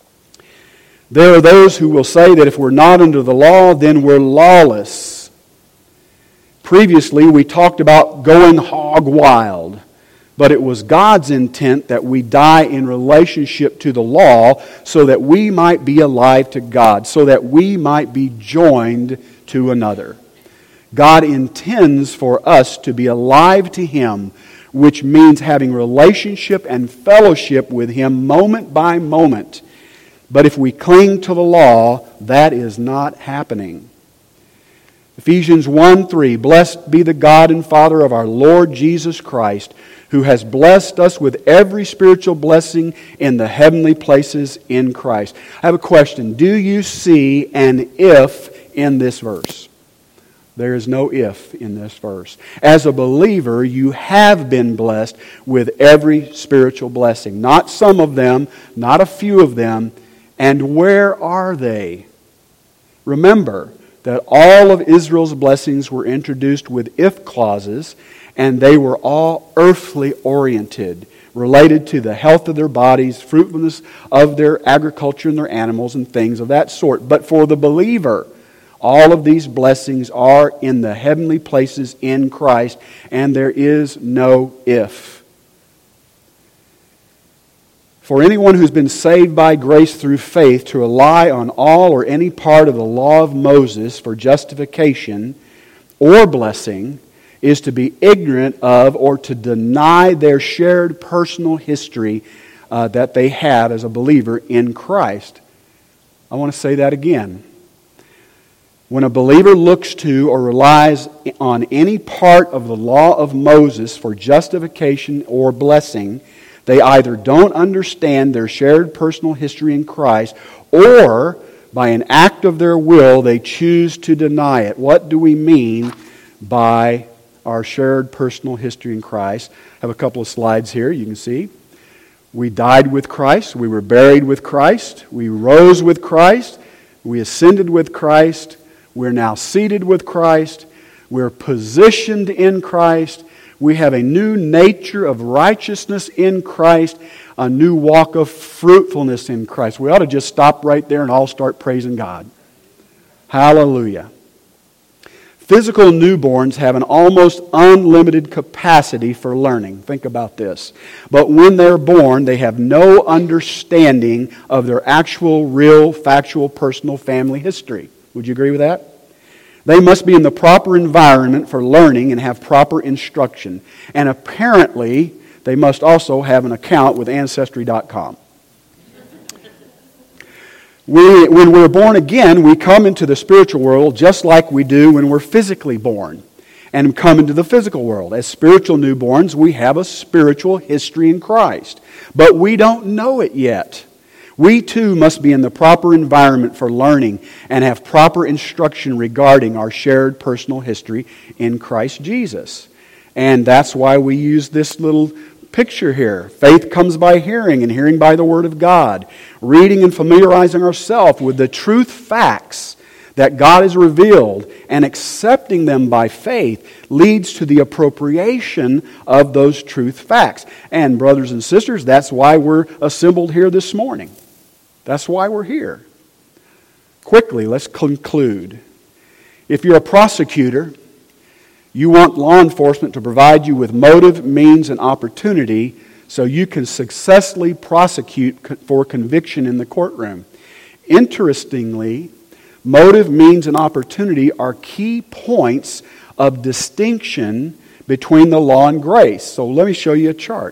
There are those who will say that if we're not under the law, then we're lawless. Previously, we talked about going hog wild. But it was God's intent that we die in relationship to the law so that we might be alive to God, so that we might be joined to another. God intends for us to be alive to Him, which means having relationship and fellowship with Him moment by moment. But if we cling to the law, that is not happening. Ephesians one three, Blessed be the God and Father of our Lord Jesus Christ, who has blessed us with every spiritual blessing in the heavenly places in Christ. I have a question. Do you see an if in this verse? There is no if in this verse. As a believer, you have been blessed with every spiritual blessing. Not some of them, not a few of them. And where are they? Remember that all of Israel's blessings were introduced with if clauses, and they were all earthly oriented, related to the health of their bodies, fruitfulness of their agriculture and their animals and things of that sort. But for the believer, all of these blessings are in the heavenly places in Christ, and there is no if. For anyone who's been saved by grace through faith to rely on all or any part of the law of Moses for justification or blessing is to be ignorant of or to deny their shared personal history uh, that they have as a believer in Christ. I want to say that again. When a believer looks to or relies on any part of the law of Moses for justification or blessing, they either don't understand their shared personal history in Christ, or by an act of their will, they choose to deny it. What do we mean by our shared personal history in Christ? I have a couple of slides here you can see. We died with Christ. We were buried with Christ. We rose with Christ. We ascended with Christ. We're now seated with Christ. We're positioned in Christ. We have a new nature of righteousness in Christ, a new walk of fruitfulness in Christ. We ought to just stop right there and all start praising God. Hallelujah. Physical newborns have an almost unlimited capacity for learning. Think about this. But when they're born, they have no understanding of their actual, real, factual, personal family history. Would you agree with that? They must be in the proper environment for learning and have proper instruction. And apparently, they must also have an account with Ancestry dot com. We, when we're born again, we come into the spiritual world just like we do when we're physically born and come into the physical world. As spiritual newborns, we have a spiritual history in Christ, but we don't know it yet. We too must be in the proper environment for learning and have proper instruction regarding our shared personal history in Christ Jesus. And that's why we use this little picture here. Faith comes by hearing, and hearing by the Word of God. Reading and familiarizing ourselves with the truth facts that God has revealed and accepting them by faith leads to the appropriation of those truth facts. And brothers and sisters, that's why we're assembled here this morning. That's why we're here. Quickly, let's conclude. If you're a prosecutor, you want law enforcement to provide you with motive, means, and opportunity so you can successfully prosecute for conviction in the courtroom. Interestingly, motive, means, and opportunity are key points of distinction between the law and grace. So let me show you a chart.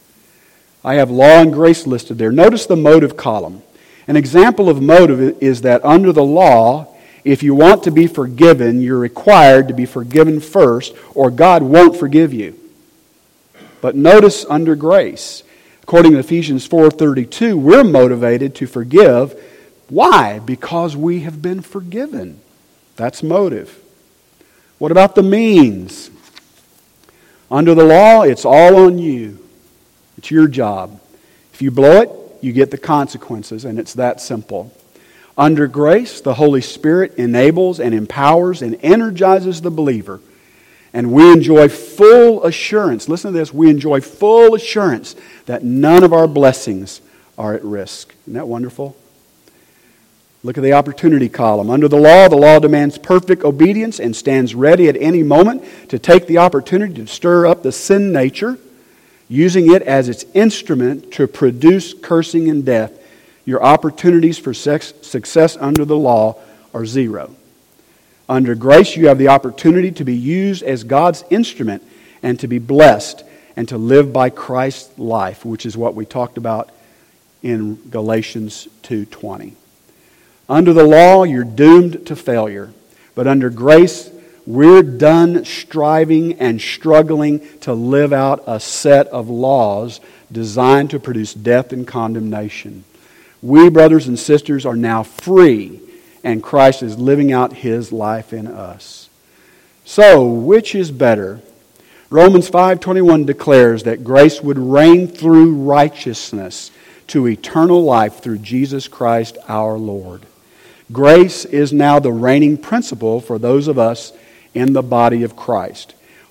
I have law and grace listed there. Notice the motive column. An example of motive is that under the law, if you want to be forgiven, you're required to be forgiven first, or God won't forgive you. But notice under grace, according to Ephesians four thirty-two, we're motivated to forgive. Why? Because we have been forgiven. That's motive. What about the means? Under the law, it's all on you. It's your job. If you blow it, you get the consequences, and it's that simple. Under grace, the Holy Spirit enables and empowers and energizes the believer. And we enjoy full assurance. Listen to this. We enjoy full assurance that none of our blessings are at risk. Isn't that wonderful? Look at the opportunity column. Under the law, the law demands perfect obedience and stands ready at any moment to take the opportunity to stir up the sin nature, using it as its instrument to produce cursing and death. Your opportunities for sex, success under the law are zero. Under grace, you have the opportunity to be used as God's instrument and to be blessed and to live by Christ's life, which is what we talked about in Galatians two twenty. Under the law, you're doomed to failure. But under grace, we're done striving and struggling to live out a set of laws designed to produce death and condemnation. We, brothers and sisters, are now free, and Christ is living out His life in us. So, which is better? Romans five twenty-one declares that grace would reign through righteousness to eternal life through Jesus Christ our Lord. Grace is now the reigning principle for those of us in the body of Christ.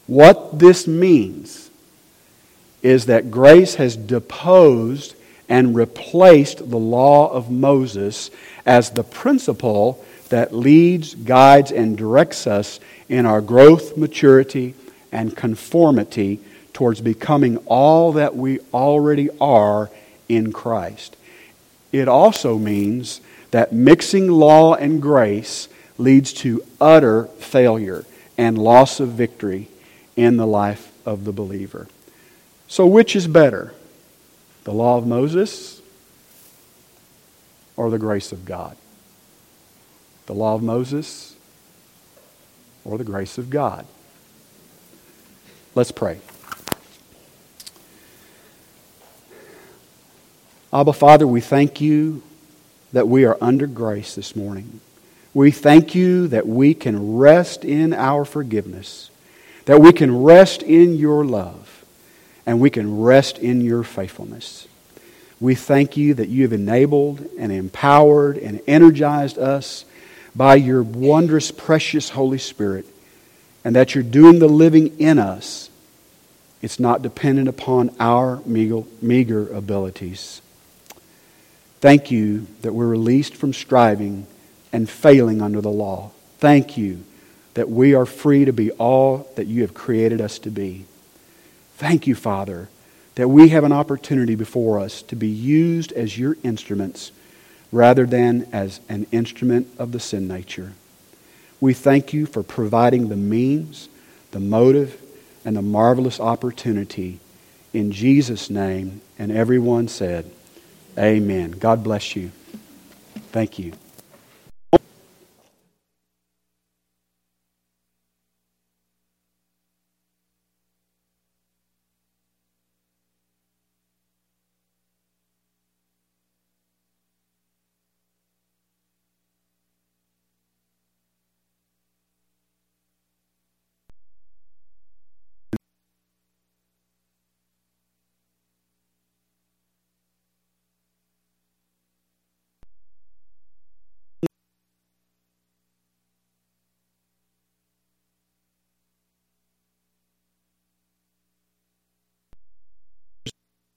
What this means is that grace has deposed and replaced the law of Moses as the principle that leads, guides, and directs us in our growth, maturity, and conformity towards becoming all that we already are in Christ. It also means that mixing law and grace leads to utter failure and loss of victory in the life of the believer. So which is better? The law of Moses or the grace of God? The law of Moses or the grace of God? Let's pray. Abba, Father, we thank you that we are under grace this morning. We thank you that we can rest in our forgiveness, that we can rest in your love, and we can rest in your faithfulness. We thank you that you have enabled and empowered and energized us by your wondrous, precious Holy Spirit, and that you're doing the living in us. It's not dependent upon our meager abilities. Thank you that we're released from striving and failing under the law. Thank you that we are free to be all that you have created us to be. Thank you, Father, that we have an opportunity before us to be used as your instruments rather than as an instrument of the sin nature. We thank you for providing the means, the motive, and the marvelous opportunity. In Jesus' name, and everyone said, amen. God bless you. Thank you.